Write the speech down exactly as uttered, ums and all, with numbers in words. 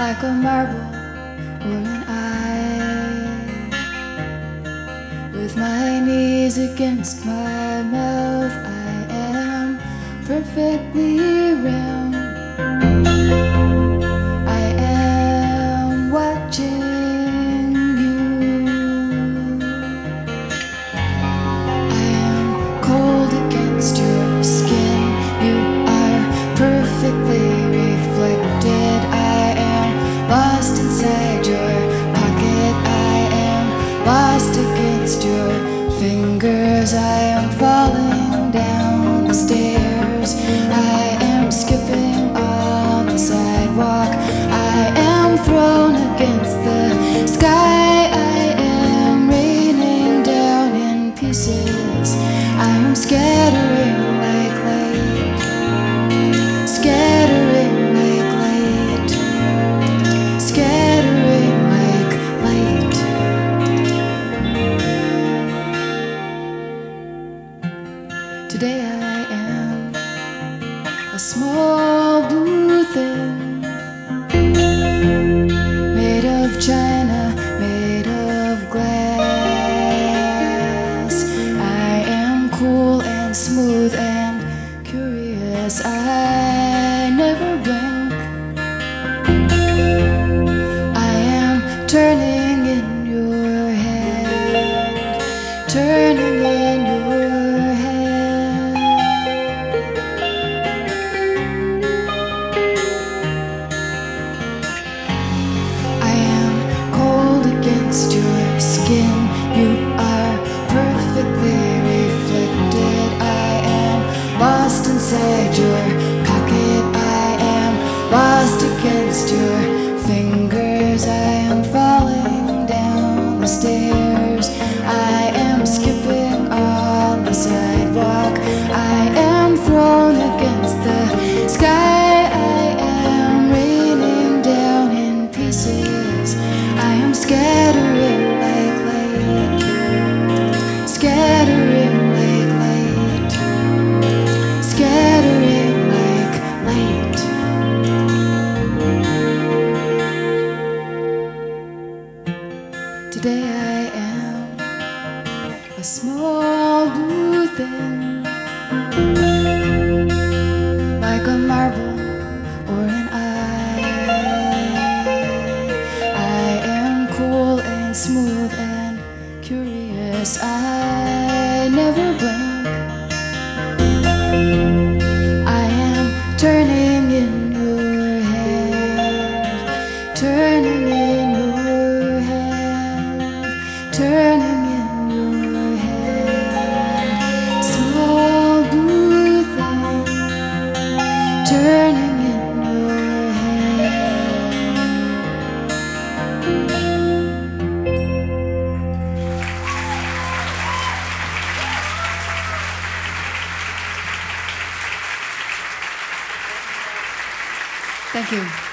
like a marble or an eye, with my knees against my mouth. I am perfectly round. I am watching you. I am cold against your skin. You are perfectly reflected. I am lost inside your pocket. I am lost against your fingers. I am falling down the stairs. I am skipping on the sidewalk. I am thrown against the sky. I am raining down in pieces. I am scattering like light, scattering like light, scattering like light. Today I am a small blue thing, made of china, made of glass. I am cool and smooth and curious. I never blink. I am turning in your head, turning in your head. I am cold against your skin. You are perfectly reflected. I am lost inside your pocket. I am lost against your fingers. I am falling down the stairs. I am skipping on the sidewalk. I am thrown against the sky. I am raining down in pieces. I am scattering like light, scattering like light, scattering like light. Today I am a small blue thing, like a marble or an eye. I am cool and smooth and curious. I never blink. I am turning in your head, turning in your head, turning in your head. Small blue thing, turning in your head. Thank you.